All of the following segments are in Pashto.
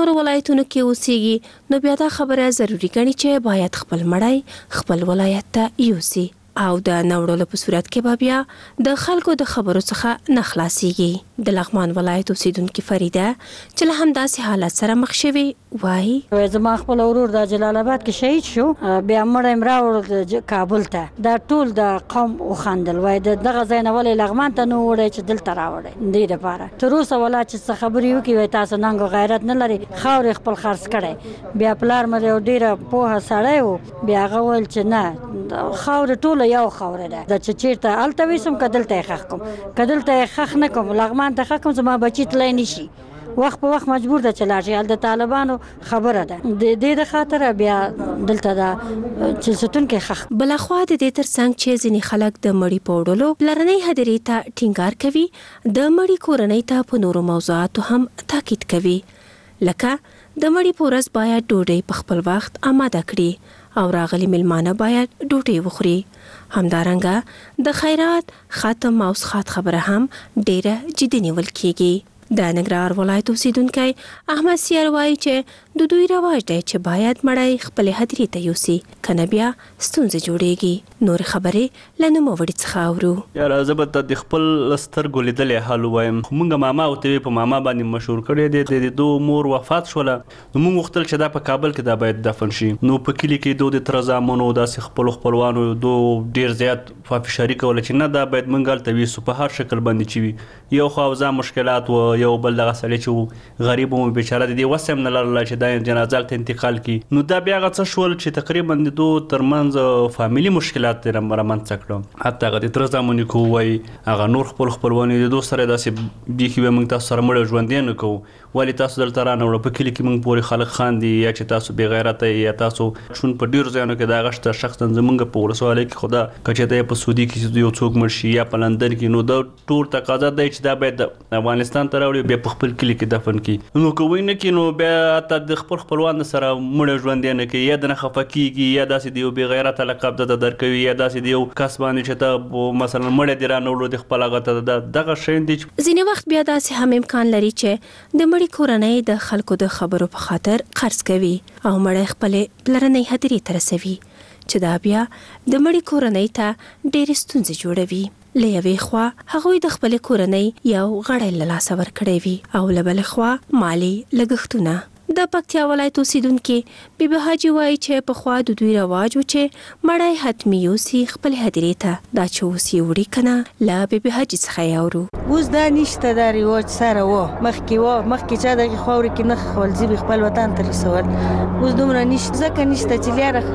نورو ولایتونو کې اوسېږي نو بیا دا خبره ضروري ګڼي چې باید خپل مړی خپل ولایت ته یوسي او د نوړلو په صورت کې به بیا د خلکو د خبرو څخه نه خلاصېږي. د لغمان ولایت اوسېدونکې فریده چې له همداسې حالت سره مخ شوې وایي زما خپل ورور د جلال آباد کې شهید شو بیا مړی مې راوړل کابل ته دا ټول د قوم وخندل وایي دغه ځای نه ولې لغمان ته نه وړی چې دلته راوړی دې دپاره تر اوسه ولا چې څه خبرې وکړي وایي تاسو ننګ و غیرت نه لري خاورې خپل خرڅ کړی بیا پلار مې یو ډېره پوهه سړی و بیا هغه ویل چې نه خاورې ټوله یو خاوره ده چې چیرته هلته ویسم که دلته یې ښخ کړم که دلته یې ښخ نه کړم لغمان ته ښخ کړم زما بچي تللی نه شي وخت په وخت مجبور ده چې لاړ شي هلته طالبانو خبره ده د دې د خاطره بیا دلته دا چې ستونکي ښخ. بلخوا د دې ترڅنګ چې ځینې خلک د مړي په وړلو پلرنۍ هدیرې ته ټینګار کوي د مړي کورنۍ ته په نورو موضوعاتو هم تاکید کوي لکه د مړي په ورځ باید ډوډۍ په خپل وخت آماده کړي او راغلي مېلمانه باید ډوډۍ وخوري. همدارنګه د خیرات ختم او څښاک خبره هم ډیره جدي نیول کیږي. د ننګرهار ولایت اوسیدونکی احمد سیار وایي چې د دوی رواج دی چې باید مړی خپلې هدیرې ته یوسي کنه بیا ستونزې جوړیږي. نور خبرې له نوموړي څخه اورو. یاره زه به د خپل سترګو لیدلې حال ووایم موږ ماما او تیوې په ماما باندې مشهور کړی دی د دو مور وفات شوله نو موږ غوښتل چې دا په کابل کې دا باید دفن شي نو په کلي کې دو د تره زامنو داسې خپلو خپلوانو دو ډېر زیات فشاري کوله چې نه دا باید موږ هلته ویسو په هر شکل باندې چې وي یو خو اوضاع مشکلات و یو بل دغه سړی چې غریب و بیچاره د دې وس هم نه لرله چې دا جنازه ته انتقال کړي نو دا بیا هغه څه شول چې تقریبا د دو ترمنځ فامیلي مشکلات یې رامنځته کړه حتی هغه د تره زامنو کې ووایي هغه نور خپل خپلوان د دو سره داسې بیخي وایي موږ تاسو سره مړی ژوندی نه کوو ولې تاسو دلته رانه په کلي کې موږ پورې خلک خاندي یا چې تاسو بې غیرته یا تاسو شون په ډېرو ځایونو کې دا هغه شته شخصا زموږ په ولسوالۍ کې خو دا که چېرته یې په سعودي کې یو څوک مړ شي یا په لندن کې نو دا ټول تقاضا دی چې دا باید افغانستان ته راوړي بیا په خپل کلي کې دفن کړي نو که وایي نه کړي نو بیا حتی د خپل خپلوان سره مړی ژوندی نه کوي یا د نه خفه کېږي یا داسې د یو بې غیرته لقب درته درکوي یا داسې د یو کس باندې چې ته مثلا مړی دې رانه د خپل هغه ته دغه شیان دي. ځینې وخت بیا داسې هم امکان لري چې د مړي کورنۍ د خلکو د خبرو په خاطر خرڅ کوي او مړی خپلې پلرنۍ هدیرې ته رسوي چې دا بیا د مړي کورنۍ ته ډېرې ستونزې جوړوي. له یوې خوا هغوی د خپلې کورنۍ یو غړی له لاسه ورکړی وي او له بلې خوا مالي لګښتونه. د پکتیا ولایت اوسیدونکې بیبي حاجي وایي چې پخوا د دوی رواج و چې مړی حتمي یوسي خپلې هدیرې ته دا چې اوس یې وړي که نه له بیبي حاجي څخه یې اورو. اوس دا نشته دا رواج سره و مخکې چا دغې خاورې کې نه خول زیبي خپل وطن ته رسول اوس دومره نشته ځکه نشته چې لیاره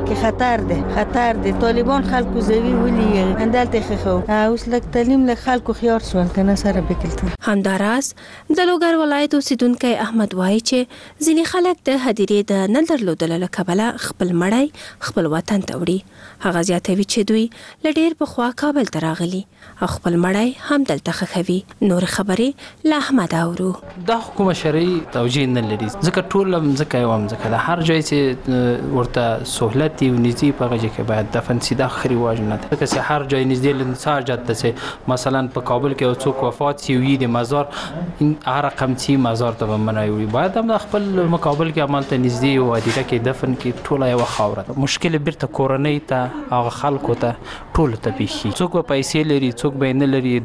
کې خطر دی طالبان خلکو زوي ولي اندلته خخو اوس لږ تعلیم له خلکو خيار شول کنه سره بکلته. همداراز د لوګر ولایت اوسیدونکی احمد وایي چې ځینې خلک د هدیرې د نه درلودلو له کبله خپل مړی خپل وطن ته وړي. هغه زیاتوي چې دوی له ډېر پخوا کابل ته راغلي او خپل مړی هم دلته ښخوي. نور خبرې له احمد اورو. دا حکومت شرعي توجیه نه لري ځکه ټول ځکه یو هم ځکه د هر ځای چې ورته سهولت دی نږدې په هغه ځای کې باید دفن شي دا ښه رواج نه ده ځکه چې هر ځای نږدې له څه حاجت ده چې مثلا په کابل کې یو څوک وفات شي وي د مزار هر رقم چې مزار ته به منع وي باید هم د خپل مقابل کې همالته نږدې یو هدیره کې دفن کړي ټوله یوه خاوره ده. مشکل بیرته کورنۍ ته هغه خلکو ته ټولو ته پیښي څوک به پیسې لري څوک به یې نه لري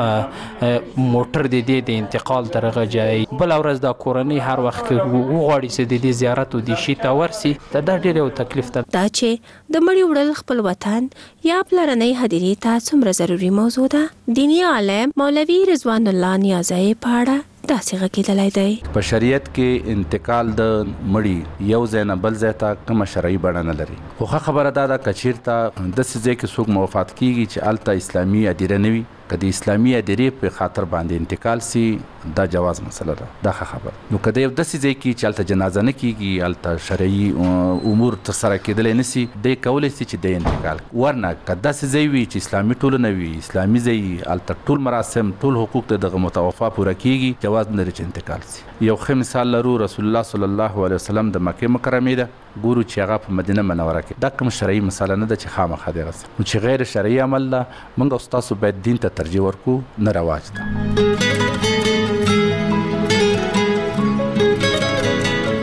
دا موټر د دې د انتقال تر هغه ځای بله ورځ دا کورنۍ هر وخت وغواړي چې د دې زیارت و دې شي ته ورسي دا ډېر یو تکلیف ده. دا چې د مړي وړل خپل وطن یا پلرنۍ هدیرې ته څومره ضروري موضوع ده دیني عالم مولوي رضوان الله نیازی په اړه داسې غږېدلی دی. په شریعت کې انتقال د مړي یو ځای نه بل ځای ته کومه شرعي بڼه نه لري خو ښه خبره دا ده که چېرته داسې ځای کې څوک وفات کېږي چې هلته اسلامي هدیره نه وي که د اسلامي هدیرې په خاطر باندې انتقال سي دا جواز مسله ده دا ښه خبره. نو که د یو داسې ځای کې چې هلته جنازه نه کېږي هلته شرعي امور ترسره کېدلی نه سي دی کولی سي چې دی انتقال ورنه که داسې ځای وي چې اسلامي ټولنه وي اسلامي ځای هلته ټول مراسم ټول حقوق د دغه متوفا پوره کېږي جواز نه لري چې انتقال سي. یو ښه مثال لرو رسول الله صلی الله علیه وسلم د مکې مکرمې ده ګورو چې هغه په مدینه منوره کې دا کوم شرعي مسله نه ده چې خامخا دغه څه نو چې غیر شرعي عمل ده موږ او ستاسو باید دین ته ترجیح ورکو نه رواج ده.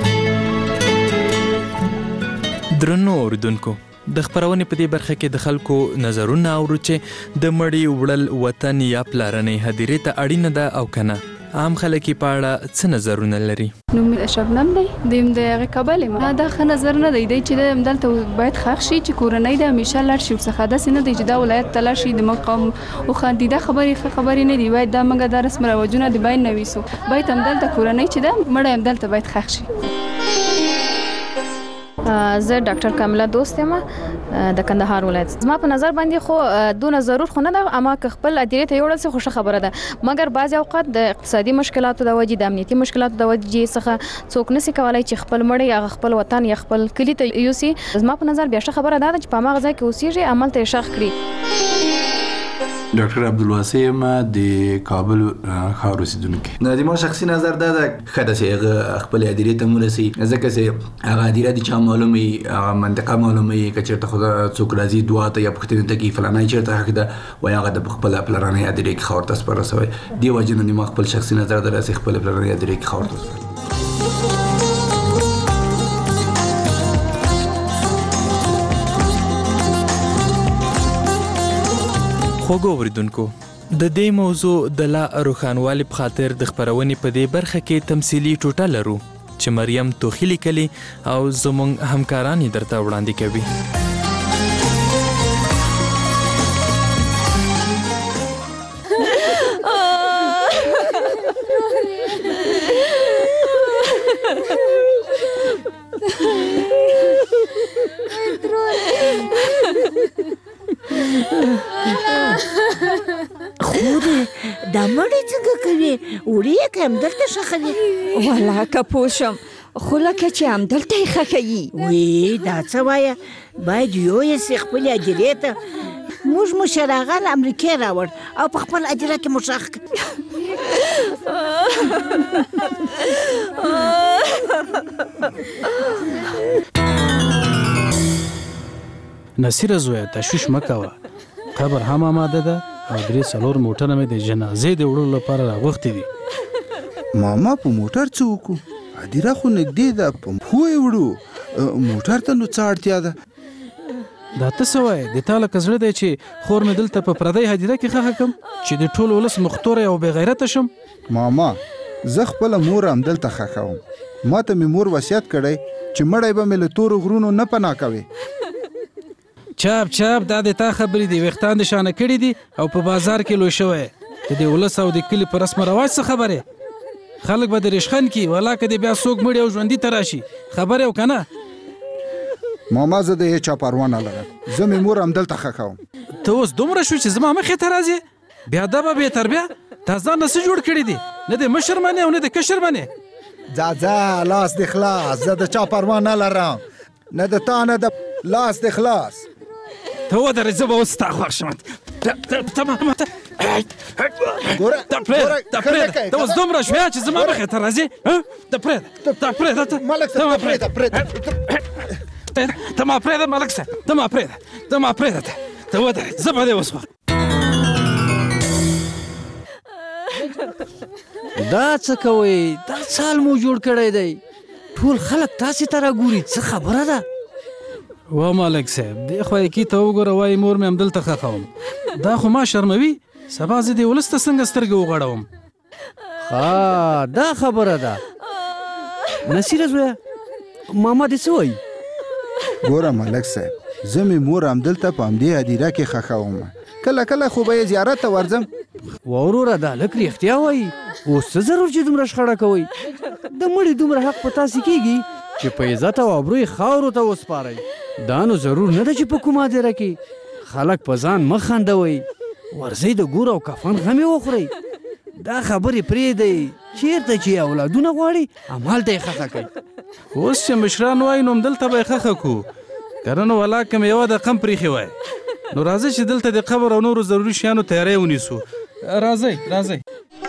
درنو اوریدونکو د خپرونې په دې برخه کې د خلکو نظرونه اورو چې د مړي وړل وطن یا پلارنۍ هدیرې ته اړینه ده او که نه. عام خلک یې په اړه څه نظرونه لري؟ نوم شبنم دی، د هغې کابل یم. دا ښه نظر نه دی چې همدلته باید ښخ شي، چې کورنۍ ده همیشه لاړ شي ورڅخه. داسې نه دی چې دا ولایت ته لاړ شي د موږ قوم وخاندي. دا خبرې ښه خبرې نه دي. باید دا موږ دا رسم رواجونه د باید نه ویسو. باید همدلته کورنۍ چې ده مړی همدلته باید ښخ شي. زه ډاکټر کامله دوست یم د کندهار ولایت. زما په نظر باندې خو دونه ضرور خو نه ده، اما که خپل ادیرې ته یوړل سي خو ښه خبره ده. مګر بعضې اوقات د اقتصادي مشکلاتو د وجې، د امنیتي مشکلاتو د وجې څخه څوک نسي کولی چې خپل مړی هغه خپل وطن یا خپل کلي ته یوسي. زما په نظر بیا ښه خبره دا ده چې په هماغه ځای کې اوسېږي، همالته یې ښخ کړي. ډاکټر عبدالواسع یم د کابل ښار اوسېدونکی. زما شخصي نظر دا ده ښه ده چې هغه خپلې هدیرې ته ورسي، ځکه چې هغه هدیره د چا معلوم وي، هغه منطقه معلوم وي. که چېرته خو څوک راځي دعا ته یا پوښتنې ته کوي فلانی چېرته ښخ ده، وایي هغه د خپله پلرنۍ هدیرې کې خاورو ته سپارل شوی. دې وجې نه زما خپل شخصي نظر دا ده چې خپلې پلرنۍ هدیرې کې خاورو ته سپارل. خوږو اوریدونکو، د دې موضوع د لا روښانوالي په خاطر د خپرونې په دې برخه کې تمثیلي ټوټه لرو چې مریم توخي لیکلي او زموږ همکاران یې درته وړاندې کوي. دا مړی څنګه کوي؟ وړي یې که همدلته ښخوي؟ والا که پوه شم، خو لکه چې همدلته یې ښخوي. وی دا څه وایه؟ باید یویې سي خپلې هدیرې ته. موږ مو شراغان امریکې راوړ او په خپل هدیره کې مو ښخ کړ. نصیره زویه تشویش مه کوه، قبر هم آماده ده او 3-4 موټره مې د جنازې د وړلو لپاره راغوښتي دي. ماما په موټر څه وکړو؟ هدیره خو نږدې ده، په پښو یې وړو. موټر ته نو څه اړتیا ده؟ دا ته څه وایې؟ د تا لکه زړه دی چې خور مې دلته په پردۍ هدیره کې ښخه کړم چې د ټول ولس مختوری او بې غیرته شم؟ ماما زه خپله مور همدلته ښخوم. ما ته مې مور وصیت کړی چې مړی به مې له تورو غرونو نه پناه کوي. چاپ چاپ دا د تا خبرې دي، ویښتان د شانه کړي دي او په بازار کې لوی شوی. د دې ولس او د کلي په رسم رواج څه خبرې؟ خلک به د ریشخند کی ولا که د بیا څوک مړي او ژوندي ته راشي، خبرې او که نه؟ ماما زه د هېچا پروا نه لرم، زه مې مور همدلته ښخوم. ته اوس دومره شو چې زما مخې ته راځې؟ بیا ادبه بې تربیه، تا ځان نه څه جوړ کړي دي؟ نه د مشر منې او نه د کشر منې. ځه لاس دې خلاص، زه د چا پروا نه لرم، نه د تا نه د لاس دې خلاص. ته ودرې، زه به اوس ستا خوښ شم. ته اوس دومره شویه چې زما مخې ته راځې؟ ته پرېږده ملک صاحب، پرېږده ته ما پرېږده ملک صاحب، ته ما پرېږده ته ودرې، زه به دې اوس دا څه کوئ؟ دا سال مو جوړ کړی دی، ټول خلک تاسې ته راګوري، څه خبره ده؟ وا مالک صاحب، دې خوا یې کې ته وګوره، وایي مور مې همدلته ښخوم. دا خو ما شرموي، سبا زه دې ولس ته څنګه سترګې وغړوم؟ ها دا خبره ده. نصیره زویه، ماما دې څه وایي؟ ګوره ملک صاحب، زه مې مور همدلته په همدې هدیره کې ښخوم. کله کله خو به یې زیارت ته ورځم. وروره دا لږ رښتیا وایي. اوس څه ضرور چې دومره شخړه کوئ؟ د مړي دومره حق په تاسې کېږي چې په عزت او ابروی خاورو ته وسپارئ. دا نو ضرور نه ده چې په کومه هدیره کې خلک په ځان مه خندوئ، ورځئ د ګور او کفن غمې وخورئ. دا خبرې پرېږدئ، چېرته چې اولادونه غواړي همالته یې ښخه کوئ. اوس چې مشران وایي نو همدلته به یې ښخه کړو، که نه نو ولا که مې یوه دقه هم پرېښې وای. نو راځئ چې دلته د قبر او نورو ضروري شیانو تیاری ونیسو. راځئ.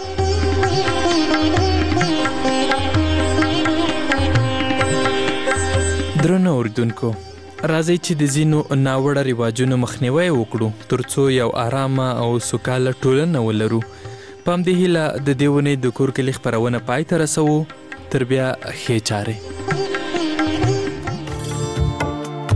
درنو اوریدونکو، راځئ چې د ځینو ناوړه رواجونو مخنیوی وکړو ترڅو یو آرامه او سوکاله ټولنه ولرو. په همدې هیله د دې اونۍ د کور کلي خپرونه پای ته رسوو. تر بیا ښې چارې.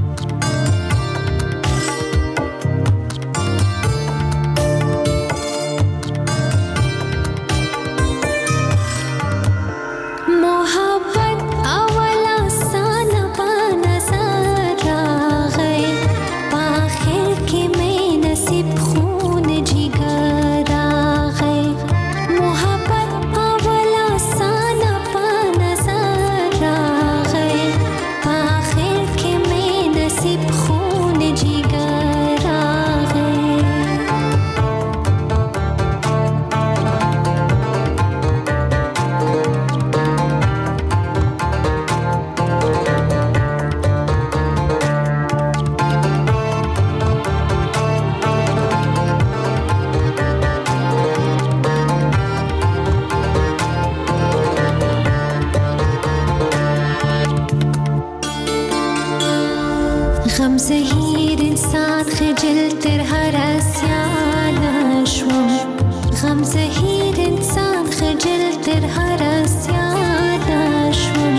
غم زهیر انسان خجل تر هر اسیان شوم غم زهیر انسان خجل تر هر اسیان شوم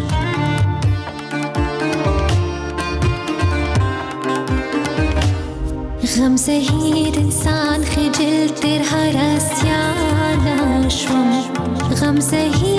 غم زهیر انسان خجل تر هر اسیان شوم غم زهیر